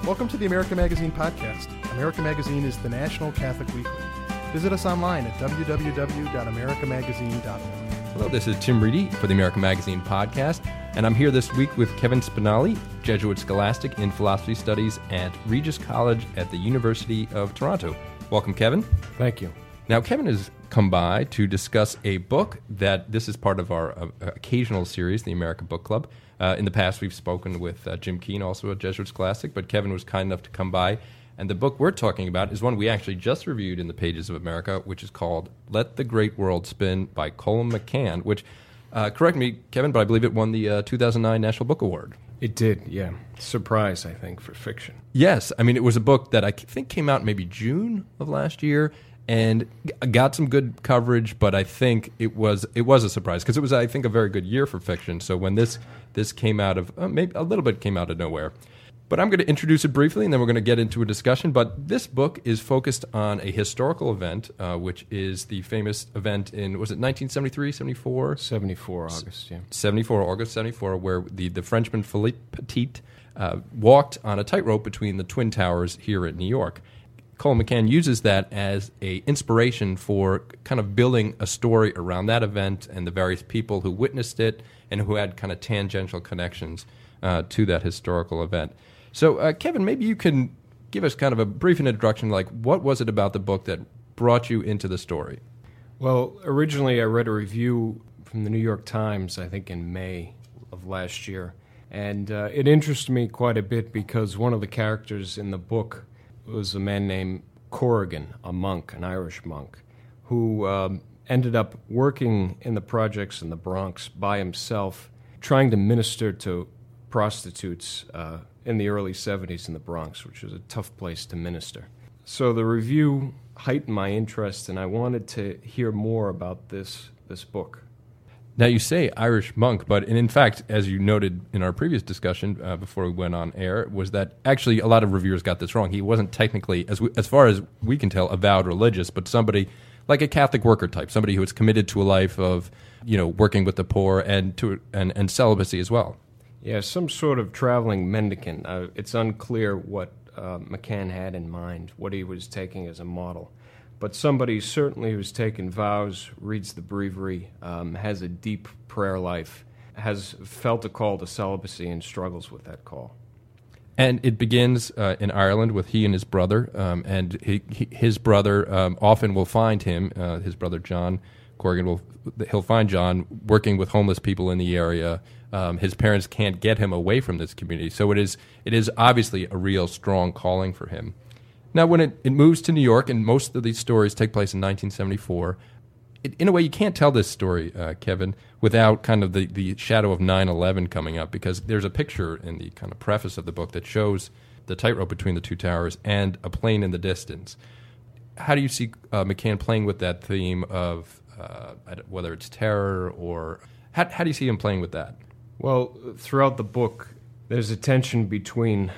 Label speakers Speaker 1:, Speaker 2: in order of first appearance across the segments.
Speaker 1: Welcome to the America Magazine podcast. America Magazine is the national Catholic weekly. Visit us online at www.americamagazine.org.
Speaker 2: Hello, this is Tim Reedy for the America Magazine podcast, and I'm here this week with Kevin Spinelli, Jesuit Scholastic in Philosophy Studies at Regis College at the University of Toronto. Welcome, Kevin.
Speaker 3: Thank you.
Speaker 2: Now, Kevin has come by to discuss a book that this is part of our occasional series, the America Book Club. In the past, we've spoken with Jim Keane, also a Jesuit Scholastic, but Kevin was kind enough to come by. And the book we're talking about is one we actually just reviewed in the pages of America, which is called Let the Great World Spin by Colum McCann, which, correct me, Kevin, but I believe it won the 2009 National Book Award.
Speaker 3: It did, yeah. Surprise, I think, for fiction.
Speaker 2: Yes. I mean, it was a book that I think came out maybe June of last year and got some good coverage, but I think it was a surprise because it was, I think, a very good year for fiction. So when this came out of, maybe a little bit came out of nowhere. But I'm going to introduce it briefly, and then we're going to get into a discussion. But this book is focused on a historical event, which is the famous event in, was it 1973, 74?
Speaker 3: 74 August, yeah.
Speaker 2: 74, August 74, where the Frenchman Philippe Petit walked on a tightrope between the Twin Towers here in New York. Colum McCann uses that as an inspiration for kind of building a story around that event and the various people who witnessed it and who had kind of tangential connections to that historical event. So, Kevin, maybe you can give us kind of a brief introduction, like what was it about the book that brought you into the story?
Speaker 3: Well, originally I read a review from the New York Times, I think in May of last year, and it interested me quite a bit because one of the characters in the book was a man named Corrigan, a monk, an Irish monk, who ended up working in the projects in the Bronx by himself, trying to minister to prostitutes in the early 70s in the Bronx, which was a tough place to minister. So the review heightened my interest, and I wanted to hear more about this book.
Speaker 2: Now, you say Irish monk, but in fact, as you noted in our previous discussion before we went on air, was that actually a lot of reviewers got this wrong. He wasn't technically, as far as we can tell, avowed religious, but somebody like a Catholic worker type, somebody who was committed to a life of, working with the poor and celibacy as well.
Speaker 3: Yeah, some sort of traveling mendicant. It's unclear what McCann had in mind, what he was taking as a model. But somebody certainly who's taken vows, reads the breviary, has a deep prayer life, has felt a call to celibacy and struggles with that call.
Speaker 2: And it begins in Ireland with he and his brother, and his brother often will find him, his brother John Corrigan, he'll find John working with homeless people in the area. His parents can't get him away from this community, so it is obviously a real strong calling for him. Now, when it moves to New York, and most of these stories take place in 1974, in a way you can't tell this story, Kevin, without kind of the shadow of 9/11 coming up, because there's a picture in the kind of preface of the book that shows the tightrope between the two towers and a plane in the distance. How do you see McCann playing with that theme of whether it's terror or... How do you see him playing with that?
Speaker 3: Well, throughout the book, there's a tension between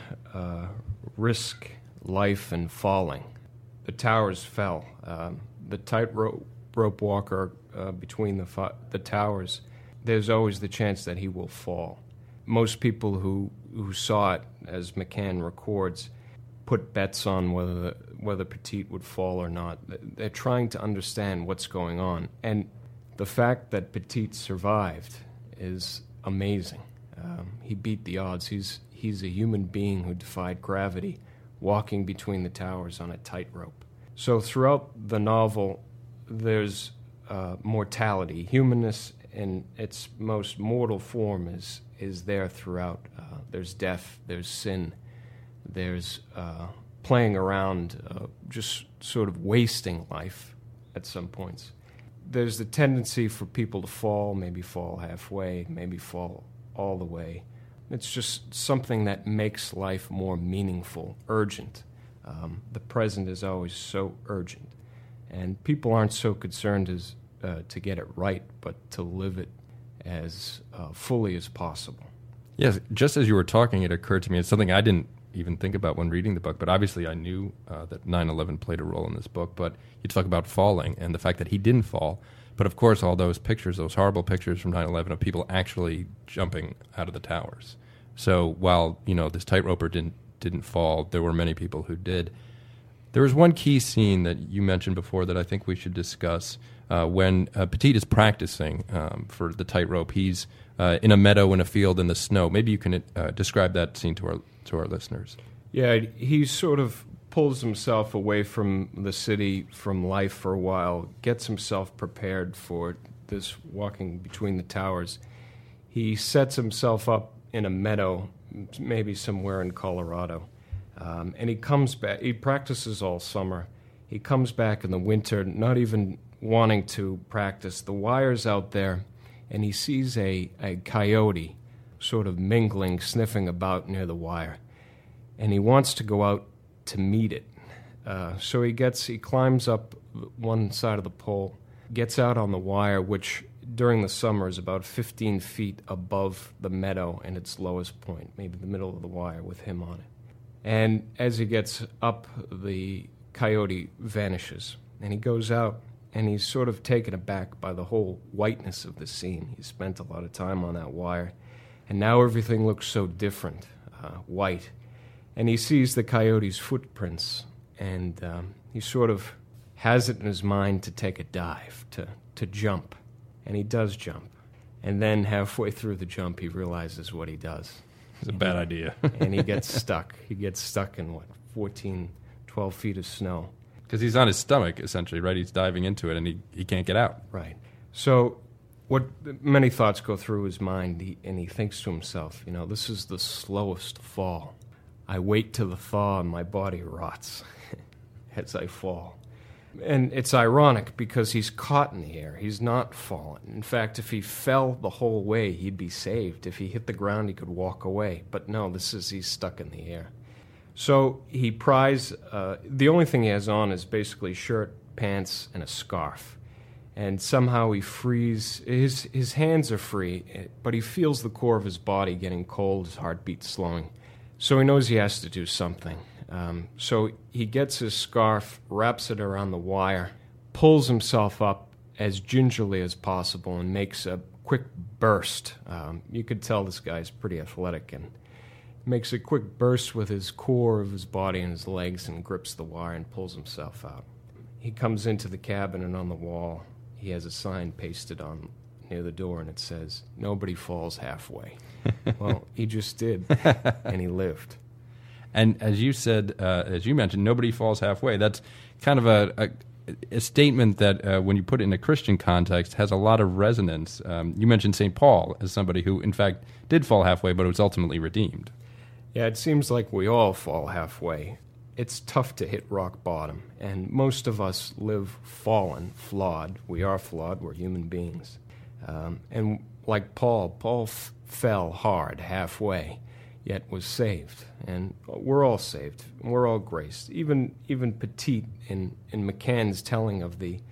Speaker 3: risk, life, and falling. The towers fell. The tightrope walker between the towers, there's always the chance that he will fall. Most people who saw it, as McCann records, put bets on whether Petit would fall or not. They're trying to understand what's going on. And the fact that Petit survived is amazing. He beat the odds. He's a human being who defied gravity, walking between the towers on a tightrope. So throughout the novel, there's mortality. Humanness in its most mortal form is there throughout. There's death, there's sin, there's playing around, just sort of wasting life at some points. There's the tendency for people to fall, maybe fall halfway, maybe fall all the way. It's just something that makes life more meaningful, urgent. The present is always so urgent. And people aren't so concerned as to get it right, but to live it as fully as possible.
Speaker 2: Yes, just as you were talking, it occurred to me, it's something I didn't even think about when reading the book, but obviously I knew that 9/11 played a role in this book, but you talk about falling and the fact that he didn't fall, but of course all those pictures, those horrible pictures from 9/11 of people actually jumping out of the towers. So while, this tightroper didn't didn't fall. There were many people who did. There was one key scene that you mentioned before that I think we should discuss. When Petit is practicing for the tightrope, he's in a meadow in a field in the snow. Maybe you can describe that scene to our listeners.
Speaker 3: Yeah, he sort of pulls himself away from the city, from life for a while, gets himself prepared for this walking between the towers. He sets himself up in a meadow, maybe somewhere in Colorado, and he comes back. He practices all summer. He comes back in the winter, not even wanting to practice. The wire's out there, and he sees a coyote sort of mingling, sniffing about near the wire. And he wants to go out to meet it. So he climbs up one side of the pole, gets out on the wire, which during the summer is about 15 feet above the meadow and its lowest point, maybe the middle of the wire with him on it. And as he gets up, the coyote vanishes, and he goes out, and he's sort of taken aback by the whole whiteness of the scene. He spent a lot of time on that wire, and now everything looks so different, white. And he sees the coyote's footprints, and he sort of has it in his mind to take a dive, to jump. And he does jump. And then halfway through the jump, he realizes what he does.
Speaker 2: It's a bad idea.
Speaker 3: And he gets stuck. He gets stuck in, 12 feet of snow.
Speaker 2: Because he's on his stomach, essentially, right? He's diving into it, and he can't get out.
Speaker 3: Right. So what many thoughts go through his mind, and he thinks to himself, this is the slowest fall. I wait till the thaw, and my body rots as I fall. And it's ironic because he's caught in the air. He's not fallen. In fact, if he fell the whole way, he'd be saved. If he hit the ground, he could walk away. But no, he's stuck in the air. So he pries, the only thing he has on is basically shirt, pants, and a scarf. And somehow he frees, his hands are free, but he feels the core of his body getting cold, his heartbeat slowing. So he knows he has to do something. So he gets his scarf, wraps it around the wire, pulls himself up as gingerly as possible, and makes a quick burst. You could tell this guy's pretty athletic, and makes a quick burst with his core of his body and his legs and grips the wire and pulls himself out. He comes into the cabin, and on the wall he has a sign pasted on near the door, and it says, "Nobody falls halfway." Well, he just did, and he lived.
Speaker 2: And as you said, as you mentioned, nobody falls halfway. That's kind of a statement that, when you put it in a Christian context, has a lot of resonance. You mentioned St. Paul as somebody who, in fact, did fall halfway, but was ultimately redeemed.
Speaker 3: Yeah, it seems like we all fall halfway. It's tough to hit rock bottom, and most of us live fallen, flawed. We are flawed. We're human beings. And like Paul fell hard halfway, yet was saved. And we're all saved. We're all graced. Even Petit in McCann's telling of the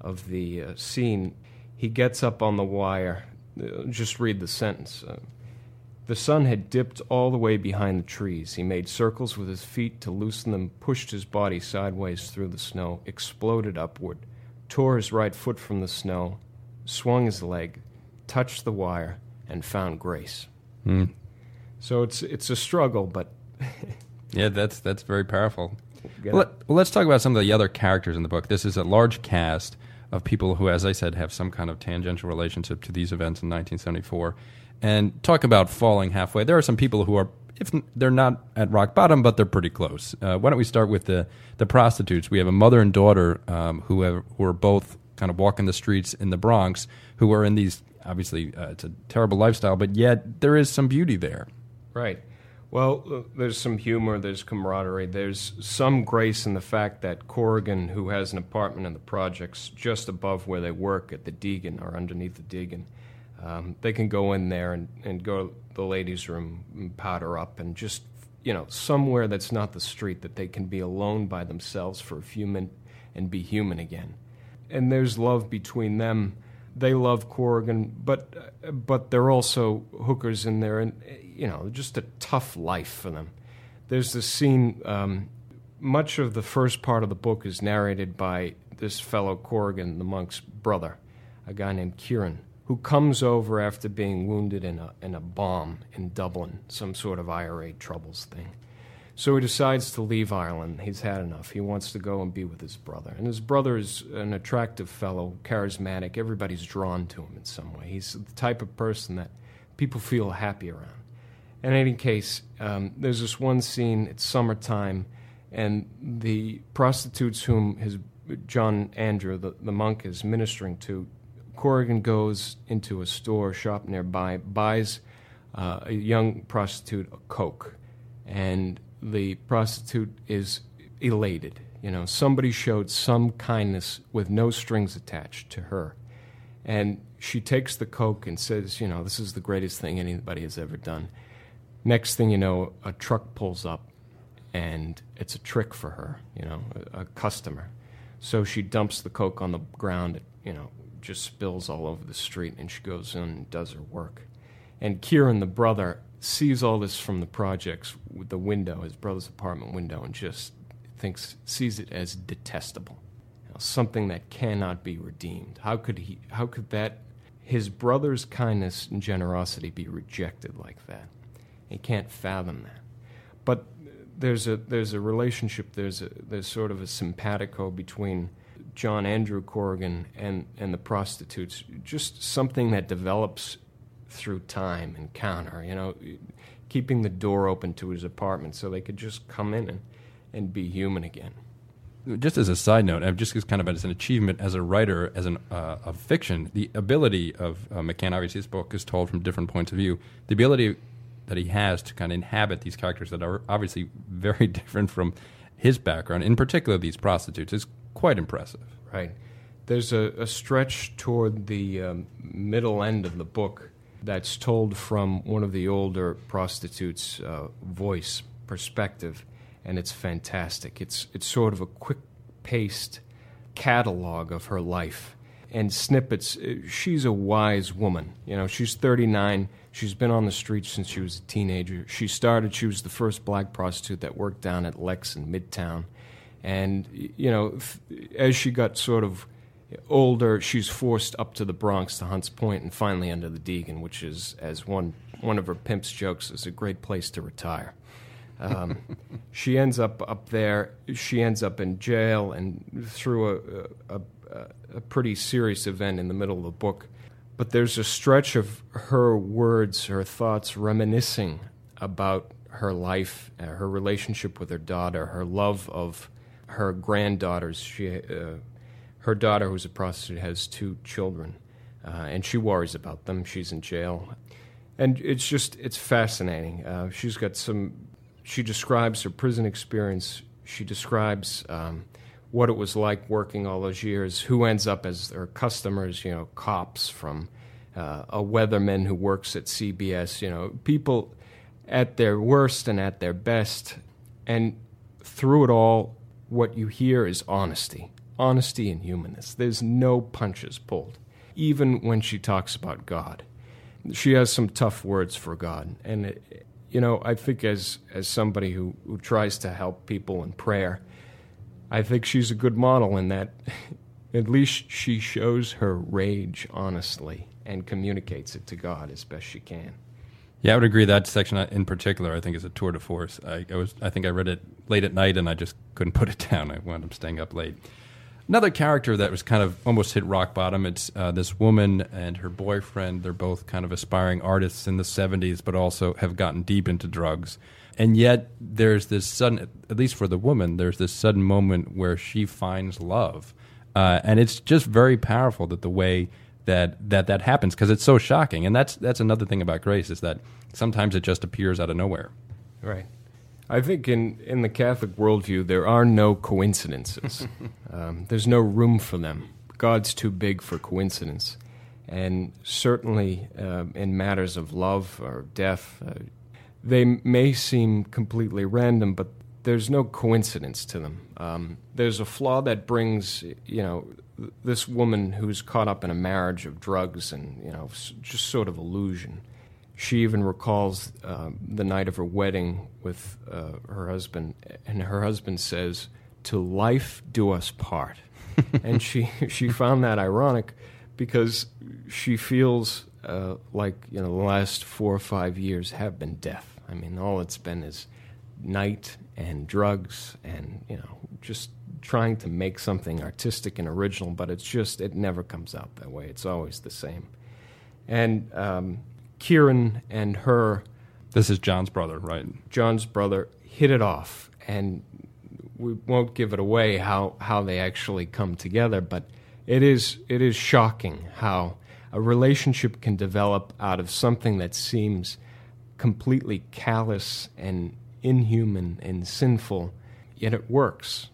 Speaker 3: scene, he gets up on the wire. Just read the sentence. The sun had dipped all the way behind the trees. He made circles with his feet to loosen them, pushed his body sideways through the snow, exploded upward, tore his right foot from the snow, swung his leg, touched the wire, and found grace. So it's a struggle, but
Speaker 2: yeah, that's very powerful. Well, let's talk about some of the other characters in the book. This is a large cast of people who, as I said, have some kind of tangential relationship to these events in 1974. And talk about falling halfway. There are some people who are, if they're not at rock bottom, but they're pretty close. Why don't we start with the prostitutes? We have a mother and daughter who are both kind of walking the streets in the Bronx, who are in these, obviously, it's a terrible lifestyle, but yet there is some beauty there.
Speaker 3: Right. Well, there's some humor, there's camaraderie, there's some grace in the fact that Corrigan, who has an apartment in the projects just above where they work at the Deegan, or underneath the Deegan, they can go in there and go to the ladies' room and powder up and just, somewhere that's not the street, that they can be alone by themselves for a few minutes and be human again. And there's love between them. They love Corrigan, but they're also hookers in there, and, just a tough life for them. There's this scene, much of the first part of the book is narrated by this fellow Corrigan, the monk's brother, a guy named Kieran, who comes over after being wounded in a bomb in Dublin, some sort of IRA troubles thing. So he decides to leave Ireland. He's had enough. He wants to go and be with his brother. And his brother is an attractive fellow, charismatic. Everybody's drawn to him in some way. He's the type of person that people feel happy around. In any case, there's this one scene, it's summertime, and the prostitutes whom John Andrew, the monk, is ministering to, Corrigan goes into a shop nearby, buys a young prostitute a Coke, and the prostitute is elated. Somebody showed some kindness with no strings attached to her. And she takes the Coke and says, this is the greatest thing anybody has ever done. Next thing you know, a truck pulls up, and it's a trick for her, a customer. So she dumps the Coke on the ground, just spills all over the street, and she goes in and does her work. And Kieran, the brother, sees all this from the projects with the window, his brother's apartment window, and just sees it as detestable, something that cannot be redeemed. How could his brother's kindness and generosity be rejected like that? He can't fathom that. But there's a relationship, there's sort of a simpatico between John Andrew Corrigan and the prostitutes, just something that develops through time, encounter, keeping the door open to his apartment so they could just come in and be human again.
Speaker 2: Just as a side note, just as kind of as an achievement as a writer, of fiction, the ability of McCann, obviously his book is told from different points of view, the ability that he has to kind of inhabit these characters that are obviously very different from his background, in particular these prostitutes, is quite impressive.
Speaker 3: Right. There's a stretch toward the middle end of the book that's told from one of the older prostitutes' voice, perspective, and it's fantastic. It's sort of a quick-paced catalog of her life. And snippets, she's a wise woman. She's 39. She's been on the streets since she was a teenager. She was the first black prostitute that worked down at Lex in Midtown. And, as she got sort of older, she's forced up to the Bronx, to Hunts Point, and finally under the Deegan, which is, as one of her pimps jokes, is a great place to retire. She ends up there. She ends up in jail, and through a pretty serious event in the middle of the book. But there's a stretch of her words, her thoughts, reminiscing about her life, her relationship with her daughter, her love of her granddaughters. Her daughter, who's a prostitute, has 2 children, and she worries about them. She's in jail. And it's fascinating. She describes her prison experience. She describes what it was like working all those years, who ends up as her customers, cops from a weatherman who works at CBS, people at their worst and at their best. And through it all, what you hear is honesty and humanness. There's no punches pulled, even when she talks about God. She has some tough words for God. And, I think as somebody who tries to help people in prayer, I think she's a good model in that at least she shows her rage honestly and communicates it to God as best she can.
Speaker 2: Yeah, I would agree. That section in particular, I think, is a tour de force. I think I read it late at night, and I just couldn't put it down. I wound up staying up late. Another character that was kind of almost hit rock bottom, it's this woman and her boyfriend. They're both kind of aspiring artists in the 70s, but also have gotten deep into drugs. And yet there's this sudden, at least for the woman, there's this sudden moment where she finds love. And it's just very powerful that the way that happens, because it's so shocking. And that's another thing about grace, is that sometimes it just appears out of nowhere.
Speaker 3: Right. I think in the Catholic worldview, there are no coincidences. There's no room for them. God's too big for coincidence. And certainly in matters of love or death, they may seem completely random, but there's no coincidence to them. There's a flaw that brings, this woman who's caught up in a marriage of drugs and, just sort of illusion. She even recalls the night of her wedding with her husband, and her husband says, "To life do us part." And she found that ironic because she feels like the last 4 or 5 years have been death. I mean, all it's been is night and drugs and, just trying to make something artistic and original, but it never comes out that way. It's always the same. And Kieran and her...
Speaker 2: This is John's brother, right?
Speaker 3: John's brother hit it off, and we won't give it away how they actually come together, but it is shocking how a relationship can develop out of something that seems completely callous and inhuman and sinful, yet it works.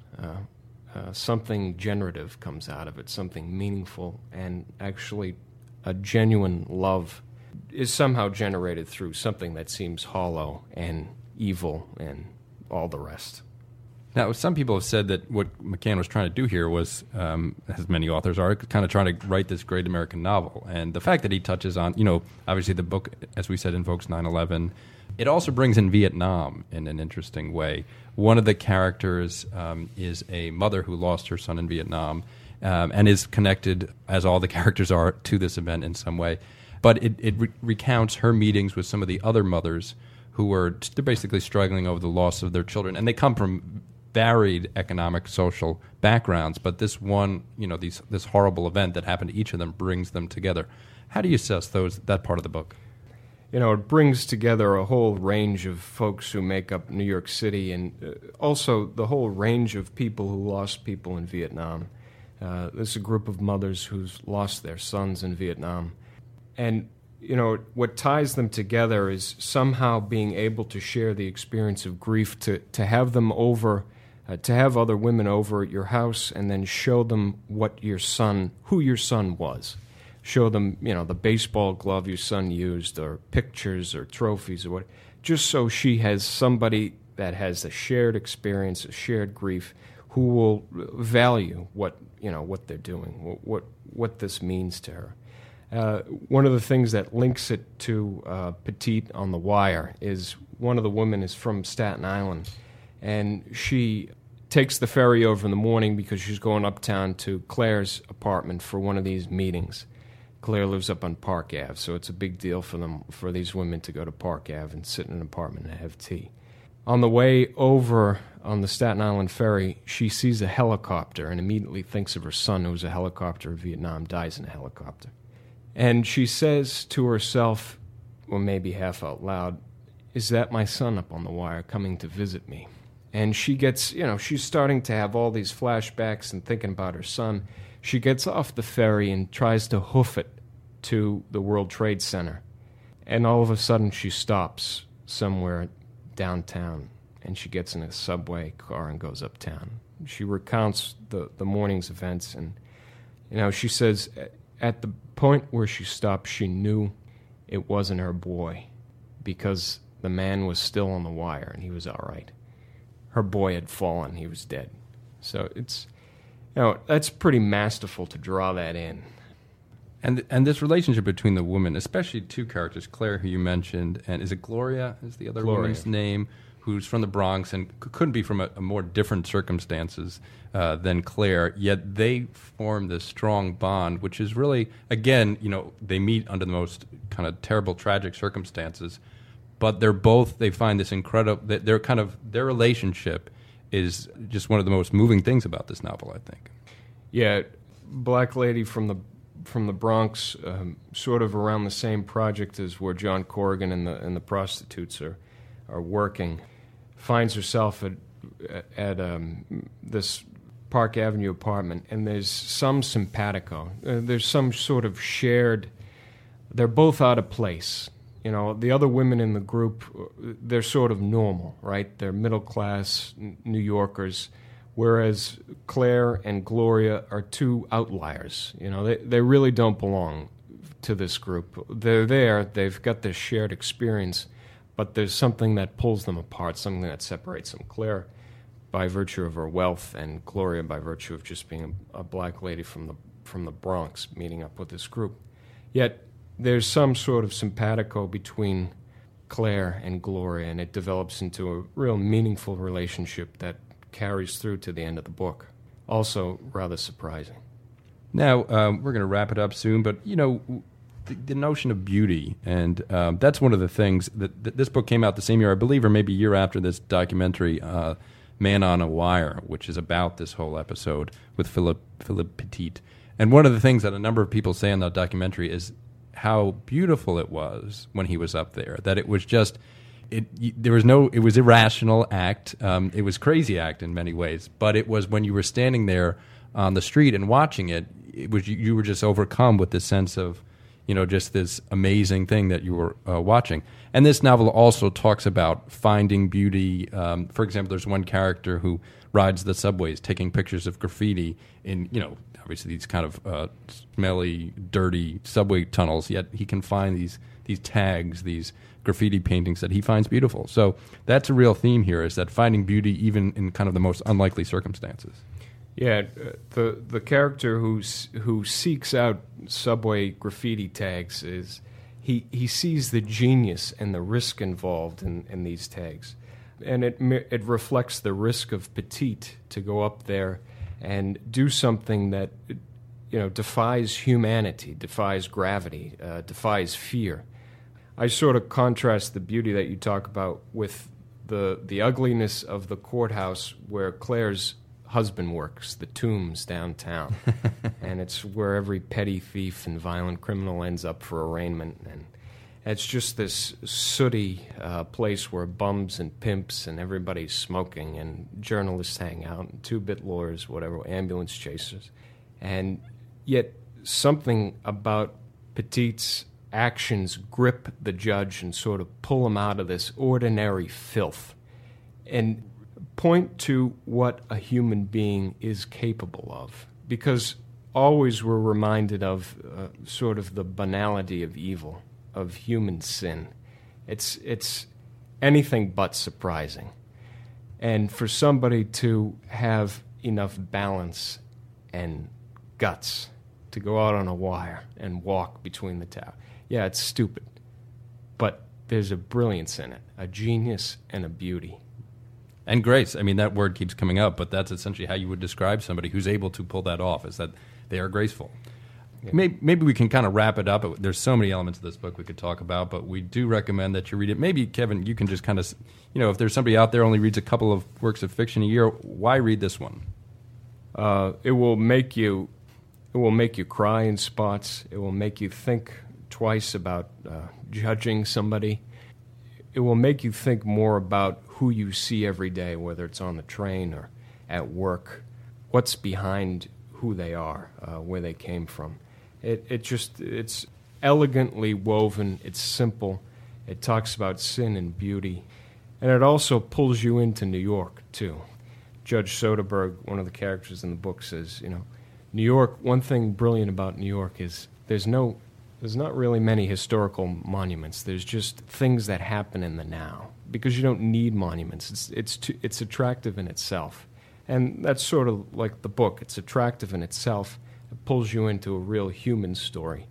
Speaker 3: Something generative comes out of it, something meaningful, and actually a genuine love is somehow generated through something that seems hollow and evil and all the rest.
Speaker 2: Now, some people have said that what McCann was trying to do here was, as many authors are, kind of trying to write this great American novel. And the fact that he touches on, obviously the book, as we said, invokes 9/11. It also brings in Vietnam in an interesting way. One of the characters is a mother who lost her son in Vietnam and is connected, as all the characters are, to this event in some way. But it recounts her meetings with some of the other mothers who were basically struggling over the loss of their children. And they come from varied economic, social backgrounds, but this one, this horrible event that happened to each of them brings them together. How do you assess that part of the book?
Speaker 3: It brings together a whole range of folks who make up New York City, and also the whole range of people who lost people in Vietnam. There's a group of mothers who's lost their sons in Vietnam. And, what ties them together is somehow being able to share the experience of grief, to have them over, to have other women over at your house and then show them who your son was. Show them, the baseball glove your son used, or pictures or trophies or what, just so she has somebody that has a shared experience, a shared grief, who will value what they're doing, what this means to her. One of the things that links it to Petite on The Wire is one of the women is from Staten Island, and she takes the ferry over in the morning because she's going uptown to Claire's apartment for one of these meetings. Claire lives up on Park Ave, so it's a big deal for these women to go to Park Ave and sit in an apartment and have tea. On the way over on the Staten Island ferry, she sees a helicopter and immediately thinks of her son, who was a helicopter in Vietnam, dies in a helicopter. And she says to herself, or maybe half out loud, "Is that my son up on the wire coming to visit me?" And she gets, she's starting to have all these flashbacks and thinking about her son. She gets off the ferry and tries to hoof it to the World Trade Center. And all of a sudden she stops somewhere downtown, and she gets in a subway car and goes uptown. She recounts the morning's events, and, she says at the point where she stopped, she knew it wasn't her boy, because the man was still on the wire and he was all right. Her boy had fallen, he was dead. So it's, that's pretty masterful to draw that in.
Speaker 2: And this relationship between the women, especially two characters, Claire, who you mentioned, and is it Gloria, is the other woman's name, who's from the Bronx and couldn't be from a more different circumstances than Claire, yet they form this strong bond, which is really, again, they meet under the most kind of terrible, tragic circumstances, but they find this incredible, their relationship is just one of the most moving things about this novel, I think.
Speaker 3: Yeah, Black Lady from the Bronx, sort of around the same project as where John Corrigan and the prostitutes are working, finds herself at this Park Avenue apartment, and there's some simpatico. There's some sort of shared. They're both out of place. The other women in the group, they're sort of normal, right? They're middle class New Yorkers. Whereas Claire and Gloria are two outliers. They really don't belong to this group. They're there, they've got this shared experience, but there's something that pulls them apart, something that separates them. Claire, by virtue of her wealth, and Gloria by virtue of just being a black lady from the Bronx, meeting up with this group. Yet there's some sort of simpatico between Claire and Gloria, and it develops into a real meaningful relationship that carries through to the end of the book. Also rather surprising.
Speaker 2: Now, we're going to wrap it up soon, but, the notion of beauty, and that's one of the things that this book came out the same year, I believe, or maybe a year after this documentary, Man on a Wire, which is about this whole episode with Philip Petit. And one of the things that a number of people say in that documentary is how beautiful it was when he was up there. That it was just, it was irrational act. It was crazy act in many ways. But it was when you were standing there on the street and watching it, you were just overcome with this sense of, just this amazing thing that you were watching. And this novel also talks about finding beauty. For example, there's one character who rides the subways taking pictures of graffiti in, obviously these kind of smelly, dirty subway tunnels, yet he can find these tags, these graffiti paintings that he finds beautiful. So that's a real theme here, is that finding beauty even in kind of the most unlikely circumstances.
Speaker 3: Yeah, the character who seeks out subway graffiti tags is he sees the genius and the risk involved in these tags, and it reflects the risk of Petit to go up there and do something that defies humanity, defies gravity, defies fear. I sort of contrast the beauty that you talk about with the ugliness of the courthouse where Claire's husband works, the Tombs downtown. And it's where every petty thief and violent criminal ends up for arraignment. And it's just this sooty place where bums and pimps and everybody's smoking and journalists hang out and two-bit lawyers, whatever, ambulance chasers. And yet something about Petit's actions grip the judge and sort of pull him out of this ordinary filth and point to what a human being is capable of. Because always we're reminded of sort of the banality of evil, of human sin. It's anything but surprising. And for somebody to have enough balance and guts to go out on a wire and walk between the towers. Yeah, it's stupid, but there's a brilliance in it, a genius and a beauty.
Speaker 2: And grace. I mean, that word keeps coming up, but that's essentially how you would describe somebody who's able to pull that off, is that they are graceful. Yeah. Maybe we can kind of wrap it up. There's so many elements of this book we could talk about, but we do recommend that you read it. Maybe, Kevin, you can just kind of, if there's somebody out there who only reads a couple of works of fiction a year, why read this one?
Speaker 3: It will make you cry in spots. It will make you think twice about judging somebody. It will make you think more about who you see every day, whether it's on the train or at work, what's behind who they are, where they came from. It's elegantly woven, it's simple, it talks about sin and beauty, and it also pulls you into New York, too. Judge Soderbergh, one of the characters in the book, says, New York, one thing brilliant about New York is there's not really many historical monuments. There's just things that happen in the now, because you don't need monuments. It's attractive in itself. And that's sort of like the book. It's attractive in itself. It pulls you into a real human story.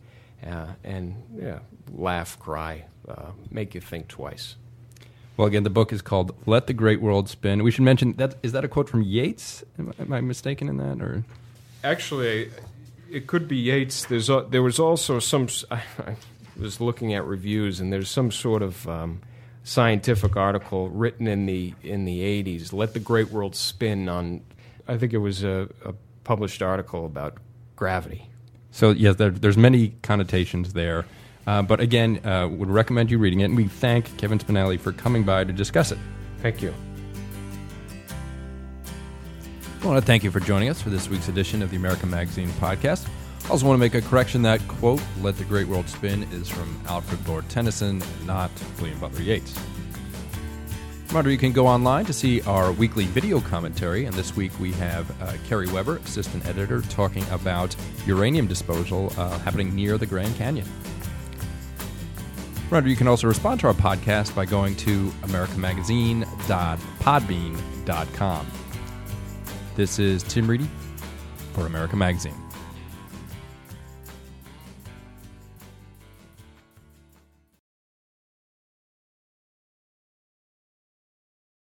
Speaker 3: Laugh, cry, make you think twice.
Speaker 2: Well, again, the book is called Let the Great World Spin. We should mention, is that a quote from Yeats? Am I mistaken in that? Or
Speaker 3: actually, it could be Yeats. There was also some. I was looking at reviews, and there's some sort of scientific article written in the 80s. Let the Great World Spin on. I think it was a published article about gravity.
Speaker 2: So yes, there's many connotations there, but again, would recommend you reading it. And we thank Kevin Spinelli for coming by to discuss it.
Speaker 3: Thank you.
Speaker 2: I want to thank you for joining us for this week's edition of the American Magazine podcast. I also want to make a correction. That quote, Let the Great World Spin, is from Alfred Lord Tennyson, not William Butler Yeats. Remember, you can go online to see our weekly video commentary, and this week we have Kerry Weber, assistant editor, talking about uranium disposal happening near the Grand Canyon. Remember, you can also respond to our podcast by going to americanmagazine.podbean.com. This is Tim Reedy for American Magazine.